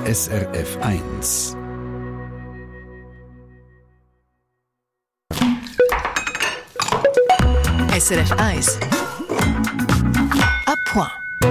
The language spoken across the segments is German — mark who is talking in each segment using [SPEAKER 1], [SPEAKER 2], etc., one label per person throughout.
[SPEAKER 1] SRF 1.
[SPEAKER 2] SRF 1. À point.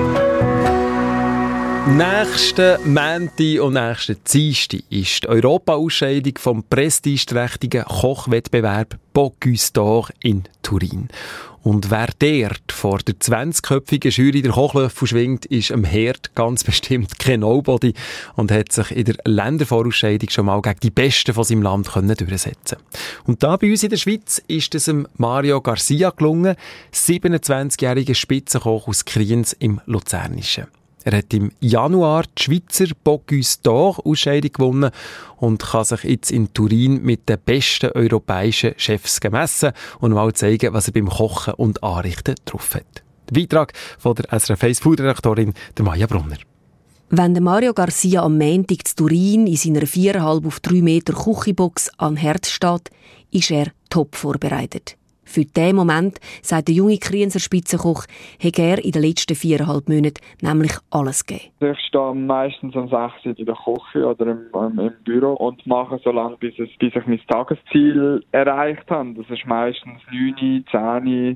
[SPEAKER 3] Nächsten Montag und nächsten Dienstag ist die Europa-Ausscheidung vom prestigeträchtigen Kochwettbewerb Bocuse d'Or in Turin. Und wer dort vor der 20-köpfigen Jury der Kochlöffel schwingt, ist am Herd ganz bestimmt kein Nobody und hat sich in der Ländervorausscheidung schon mal gegen die Besten von seinem Land durchsetzen können. Und da bei uns in der Schweiz ist es Mario Garcia gelungen, 27-jähriger Spitzenkoch aus Kriens im Luzernischen. Er hat im Januar die Schweizer Bocuse d'Or Ausscheidung gewonnen und kann sich jetzt in Turin mit den besten europäischen Chefs messen und mal zeigen, was er beim Kochen und Anrichten drauf hat. Der Beitrag von der SRF 1 Food-Redaktorin Maja Brunner.
[SPEAKER 4] Wenn der Mario Garcia am Montag zu Turin in seiner 4,5 auf 3 Meter Küchenbox an Herd steht, ist er top vorbereitet. Für diesen Moment, sagt der junge Krienser Spitzenkoch, hat er in den letzten 4,5 Monaten nämlich alles gegeben.
[SPEAKER 5] Ich stehe meistens um 6 Uhr in der Küche oder im Büro und mache so lange, bis ich mein Tagesziel erreicht habe. Das ist meistens 9, 10,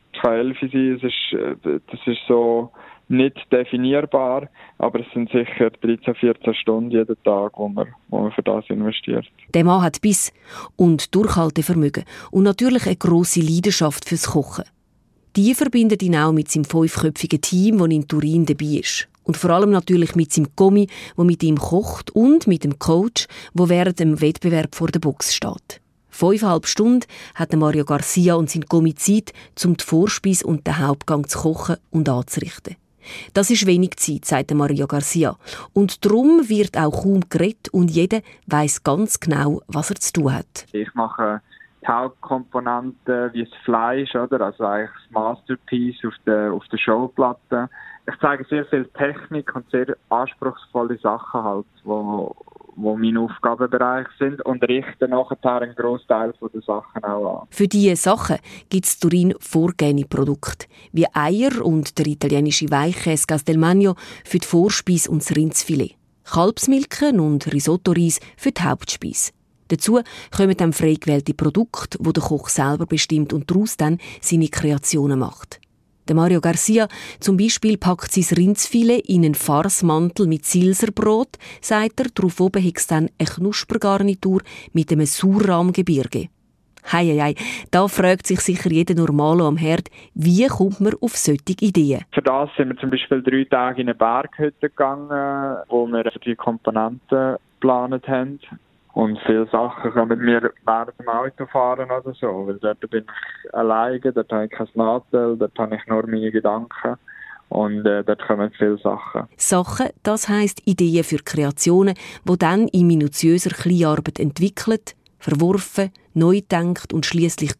[SPEAKER 5] 12 sein. Das ist so nicht definierbar, aber es sind sicher 13, 14 Stunden jeden Tag, wo man für das investiert.
[SPEAKER 4] Der Mann hat Biss und Durchhaltevermögen und natürlich eine grosse Leidenschaft fürs Kochen. Die verbindet ihn auch mit seinem 5-köpfigen Team, das in Turin dabei ist. Und vor allem natürlich mit seinem Kommi, der mit ihm kocht, und mit dem Coach, der während dem Wettbewerb vor der Box steht. 5,5 Stunden hat Mario Garcia und sein Kommi Zeit, um die Vorspeise und den Hauptgang zu kochen und anzurichten. Das ist wenig Zeit, sagt Mario Garcia. Und darum wird auch kaum geredet und jeder weiss ganz genau, was er zu tun hat.
[SPEAKER 5] Ich mache die Hauptkomponenten wie das Fleisch, oder? Also eigentlich das Masterpiece auf der Showplatte. Ich zeige sehr viel Technik und sehr anspruchsvolle Sachen halt, wo meine Aufgabenbereiche sind, und richte nachher einen Grossteil der Sachen auch an.
[SPEAKER 4] Für diese Sachen gibt es Turin vorgegebene Produkte, wie Eier und der italienische Weichkäse Castelmagno für die Vorspeise und das Rindsfilet, Kalbsmilken und Risotto-Reis für die Hauptspeise. Dazu kommen dann frei gewählte Produkte, die der Koch selber bestimmt und daraus dann seine Kreationen macht. Der Mario Garcia zum Beispiel packt sein Rindsfilet in einen Farcemantel mit Silserbrot, sagt er, darauf oben hat es dann eine Knuspergarnitur mit einem Sauerrahmgebirge. Heieiei, da fragt sich sicher jeder Normalo am Herd, wie kommt man auf solche Ideen?
[SPEAKER 5] Für das sind wir zum Beispiel 3 Tage in eine Berghütte gegangen, wo wir die Komponenten geplant haben. Und viele Sachen kommen mir während dem Autofahren oder so, weil dort bin ich alleine, dort habe ich kein Nadel, dort habe ich nur meine Gedanken und dort kommen viele Sachen.
[SPEAKER 4] Sachen, das heisst Ideen für Kreationen, die dann in minutiöser Kleinarbeit entwickelt, verworfen, neu gedacht und schliesslich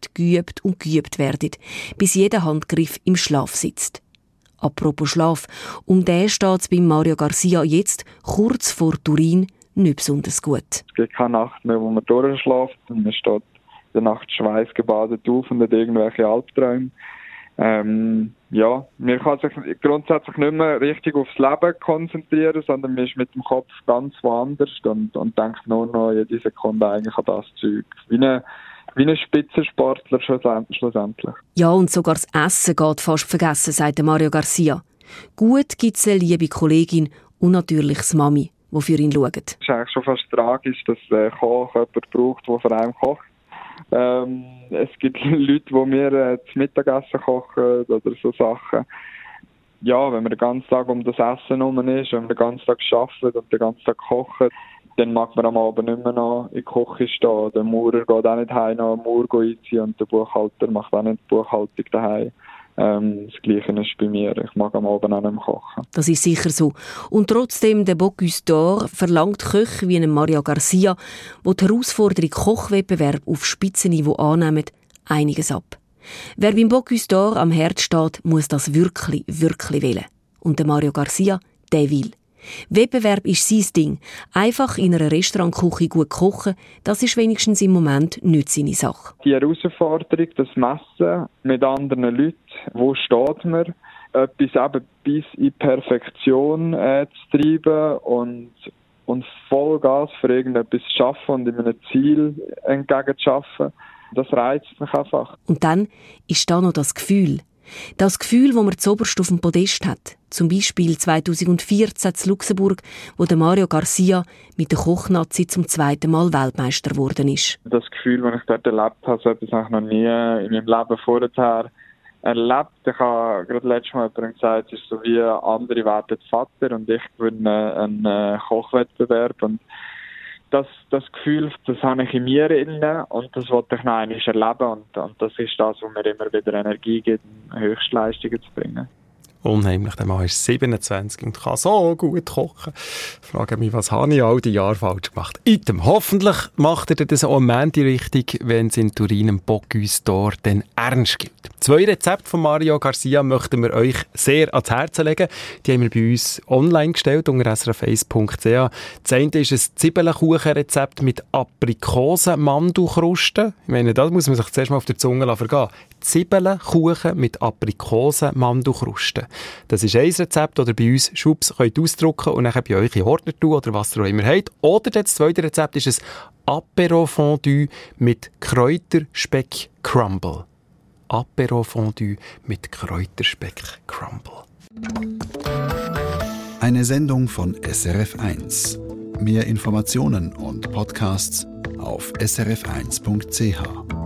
[SPEAKER 4] geübt werden, bis jeder Handgriff im Schlaf sitzt. Apropos Schlaf, um den steht es bei Mario Garcia jetzt, kurz vor Turin, nicht besonders gut.
[SPEAKER 5] Es gibt keine Nacht mehr, wo man durchschläft. Man steht in der Nacht schweißgebadet auf und hat irgendwelche Albträume. Man kann sich grundsätzlich nicht mehr richtig aufs Leben konzentrieren, sondern man ist mit dem Kopf ganz woanders und denkt nur noch jede Sekunde eigentlich an das Zeug. Wie ein Spitzensportler schlussendlich.
[SPEAKER 4] Ja, und sogar das Essen geht fast vergessen, sagt Mario Garcia. Gut gibt es eine liebe Kollegin und natürlich das Mami, die für ihn schaut.
[SPEAKER 5] Es ist eigentlich schon fast tragisch, dass der Koch jemanden braucht, der für einen kocht. Es gibt Leute, die mir das Mittagessen kochen oder so Sachen. Ja, wenn man den ganzen Tag um das Essen herum ist, wenn man den ganzen Tag arbeitet und den ganzen Tag kocht, dann mag man am Abend nicht mehr noch in der Küche stehen. Der Maurer geht auch nicht heim noch einen Mauer einziehen und der Buchhalter macht auch nicht die Buchhaltung daheim. Das Gleiche ist bei mir. Ich mag am Abend auch nicht mehr kochen.
[SPEAKER 4] Das ist sicher so. Und trotzdem, der Bocuse d'Or verlangt Köche wie einen Mario Garcia, die die Herausforderung Kochwettbewerb auf Spitzenniveau annehmen, einiges ab. Wer beim Bocuse d'Or am Herd steht, muss das wirklich, wirklich wollen. Und der Mario Garcia, der will. Wettbewerb ist sein Ding. Einfach in einer Restaurantküche gut kochen, das ist wenigstens im Moment nicht seine Sache.
[SPEAKER 5] Die Herausforderung, das Messen mit anderen Leuten, wo steht man, etwas eben bis in Perfektion zu treiben und Vollgas für irgendetwas zu schaffen und in einem Ziel entgegen zu schaffen, das reizt mich einfach.
[SPEAKER 4] Und dann ist da noch das Gefühl. Das Gefühl, das man zuoberst auf dem Podest hat. Zum Beispiel 2014 in Luxemburg, wo der Mario Garcia mit der Kochnazi zum 2. Mal Weltmeister geworden ist.
[SPEAKER 5] Das Gefühl, das ich dort erlebt habe, so etwas habe ich noch nie in meinem Leben vorher erlebt. Ich habe gerade letztes Mal jemandem gesagt, es ist so wie andere werden Vater und ich gewinne einen Kochwettbewerb. Und das Gefühl, das habe ich in mir drin und das wollte ich noch einmal erleben. Und das ist das, was mir immer wieder Energie gibt, Höchstleistungen zu bringen.
[SPEAKER 3] Unheimlich, der Mann ist 27 und kann so gut kochen. Ich frage mich, was habe ich all die Jahre falsch gemacht? Item. Hoffentlich macht er das auch am Montag richtig, wenn es in Turin im Bocuse d'Or dann ernst gilt. 2 Rezepte von Mario Garcia möchten wir euch sehr ans Herz legen. Die haben wir bei uns online gestellt unter srf1.ch. Das eine ist ein Zwiebelkuchenrezept mit Aprikosen-Mandelkrusten. Ich meine, das muss man sich zuerst mal auf der Zunge vergehen. Zwiebelkuchen mit Aprikosen-Mandelkrusten. Das ist ein Rezept, oder bei uns Schubs könnt ihr ausdrucken und dann bei euch in Ordner tun oder was ihr auch immer habt. Oder das zweite Rezept ist ein Apéro-Fondue mit Kräuterspeck-Crumble. Apéro-Fondue mit Kräuterspeck-Crumble.
[SPEAKER 1] Eine Sendung von SRF1. Mehr Informationen und Podcasts auf srf1.ch.